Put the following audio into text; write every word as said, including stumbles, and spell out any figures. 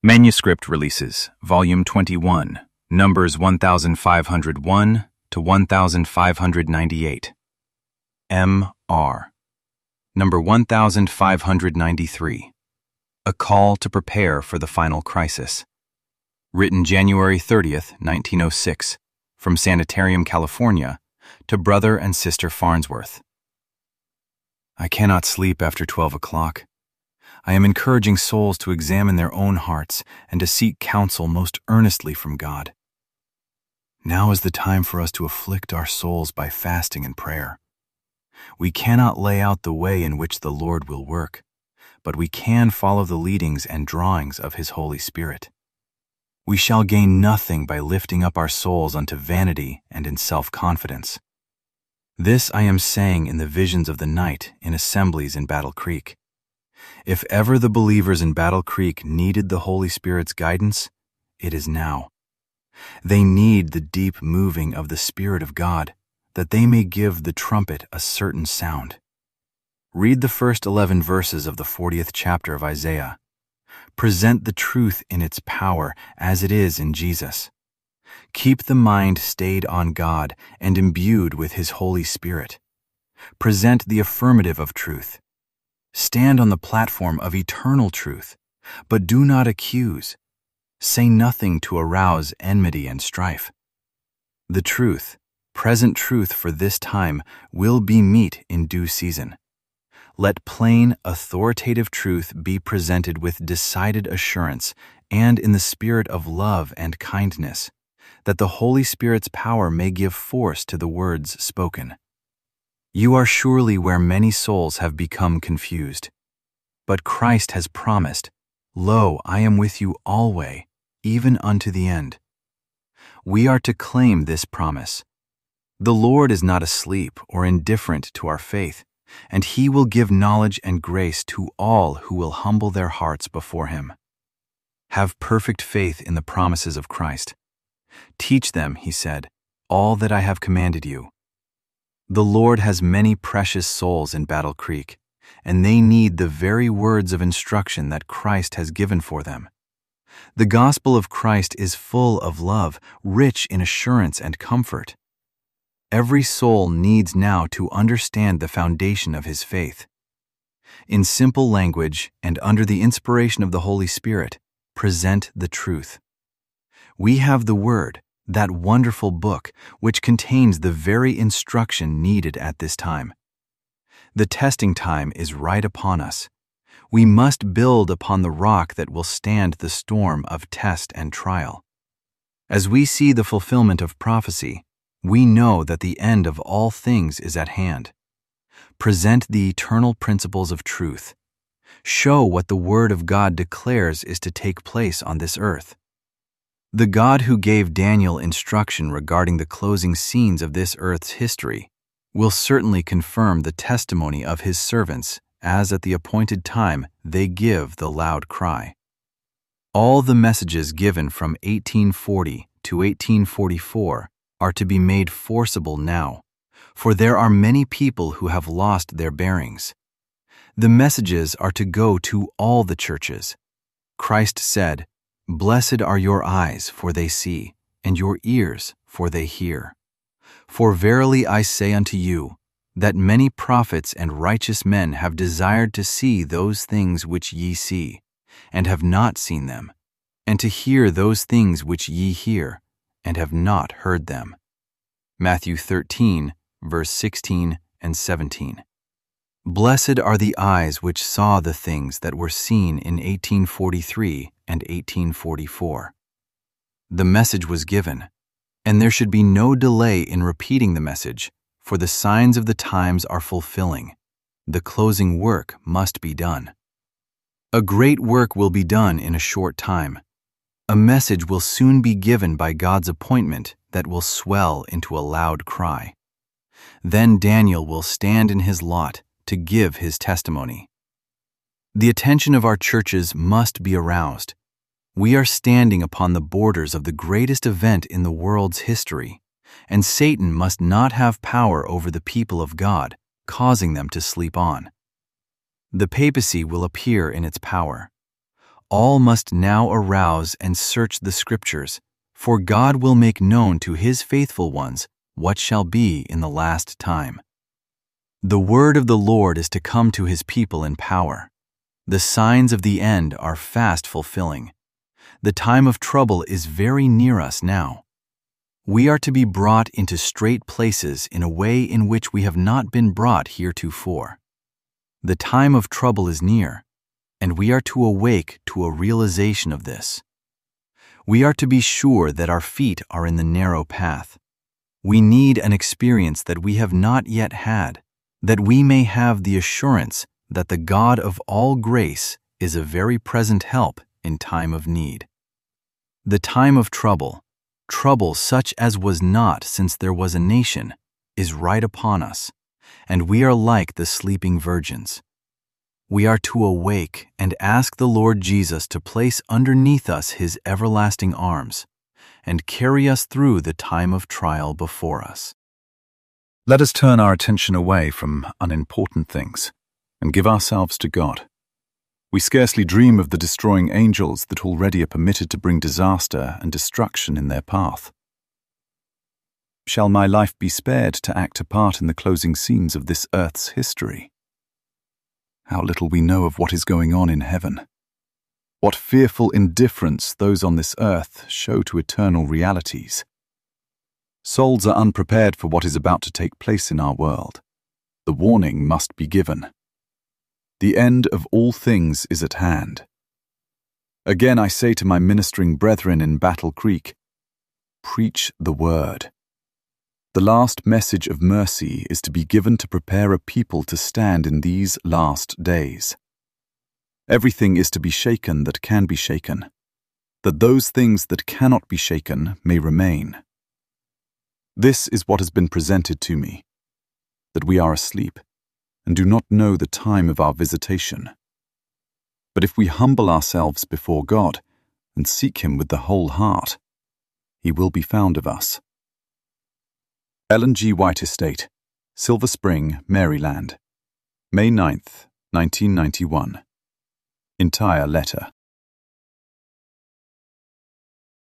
Manuscript Releases, Volume twenty-one, Numbers one thousand five hundred one to one thousand five hundred ninety-eight. M R. Number one thousand five hundred ninety-three. A Call to Prepare for the Final Crisis. Written January thirtieth, nineteen oh six, from Sanitarium, California, to Brother and Sister Farnsworth. I cannot sleep after twelve o'clock. I am encouraging souls to examine their own hearts and to seek counsel most earnestly from God. Now is the time for us to afflict our souls by fasting and prayer. We cannot lay out the way in which the Lord will work, but we can follow the leadings and drawings of His Holy Spirit. We shall gain nothing by lifting up our souls unto vanity and in self-confidence. This I am saying in the visions of the night in assemblies in Battle Creek. If ever the believers in Battle Creek needed the Holy Spirit's guidance, it is now. They need the deep moving of the Spirit of God, that they may give the trumpet a certain sound. Read the first eleven verses of the fortieth chapter of Isaiah. Present the truth in its power as it is in Jesus. Keep the mind stayed on God and imbued with His Holy Spirit. Present the affirmative of truth. Stand on the platform of eternal truth, but do not accuse. Say nothing to arouse enmity and strife. The truth, present truth for this time, will be meet in due season. Let plain, authoritative truth be presented with decided assurance and in the spirit of love and kindness, that the Holy Spirit's power may give force to the words spoken. You are surely where many souls have become confused. But Christ has promised, Lo, I am with you alway, even unto the end. We are to claim this promise. The Lord is not asleep or indifferent to our faith, and He will give knowledge and grace to all who will humble their hearts before Him. Have perfect faith in the promises of Christ. Teach them, He said, all that I have commanded you. The Lord has many precious souls in Battle Creek, and they need the very words of instruction that Christ has given for them. The gospel of Christ is full of love, rich in assurance and comfort. Every soul needs now to understand the foundation of his faith. In simple language and under the inspiration of the Holy Spirit, present the truth. We have the Word, that wonderful book which contains the very instruction needed at this time. The testing time is right upon us. We must build upon the rock that will stand the storm of test and trial. As we see the fulfillment of prophecy, we know that the end of all things is at hand. Present the eternal principles of truth. Show what the Word of God declares is to take place on this earth. The God who gave Daniel instruction regarding the closing scenes of this earth's history will certainly confirm the testimony of His servants as at the appointed time they give the loud cry. All the messages given from eighteen forty to eighteen forty-four are to be made forcible now, for there are many people who have lost their bearings. The messages are to go to all the churches. Christ said, Blessed are your eyes, for they see, and your ears, for they hear. For verily I say unto you, that many prophets and righteous men have desired to see those things which ye see, and have not seen them, and to hear those things which ye hear, and have not heard them. Matthew thirteen, verse sixteen and seventeen. Blessed are the eyes which saw the things that were seen in eighteen forty-three and eighteen forty-four. The message was given, and there should be no delay in repeating the message, for the signs of the times are fulfilling. The closing work must be done. A great work will be done in a short time. A message will soon be given by God's appointment that will swell into a loud cry. Then Daniel will stand in his lot to give his testimony. The attention of our churches must be aroused. We are standing upon the borders of the greatest event in the world's history, and Satan must not have power over the people of God, causing them to sleep on. The papacy will appear in its power. all must now arouse and search the Scriptures, for God will make known to His faithful ones what shall be in the last time. The word of the Lord is to come to His people in power. The signs of the end are fast fulfilling. The time of trouble is very near us now. We are to be brought into straight places in a way in which we have not been brought heretofore. The time of trouble is near, and we are to awake to a realization of this. We are to be sure that our feet are in the narrow path. We need an experience that we have not yet had, that we may have the assurance that the God of all grace is a very present help in time of need. The time of trouble, trouble such as was not since there was a nation, is right upon us, and we are like the sleeping virgins. We are to awake and ask the Lord Jesus to place underneath us His everlasting arms and carry us through the time of trial before us. Let us turn our attention away from unimportant things and give ourselves to God. We scarcely dream of the destroying angels that already are permitted to bring disaster and destruction in their path. Shall my life be spared to act a part in the closing scenes of this earth's history? How little we know of what is going on in heaven. What fearful indifference those on this earth show to eternal realities. Souls are unprepared for what is about to take place in our world. The warning must be given. The end of all things is at hand. Again I say to my ministering brethren in Battle Creek, preach the word. The last message of mercy is to be given to prepare a people to stand in these last days. Everything is to be shaken that can be shaken, that those things that cannot be shaken may remain. This is what has been presented to me, that we are asleep and do not know the time of our visitation. But if we humble ourselves before God and seek Him with the whole heart, He will be found of us. Ellen G. White Estate, Silver Spring, Maryland, May ninth, nineteen ninety-one. Entire letter.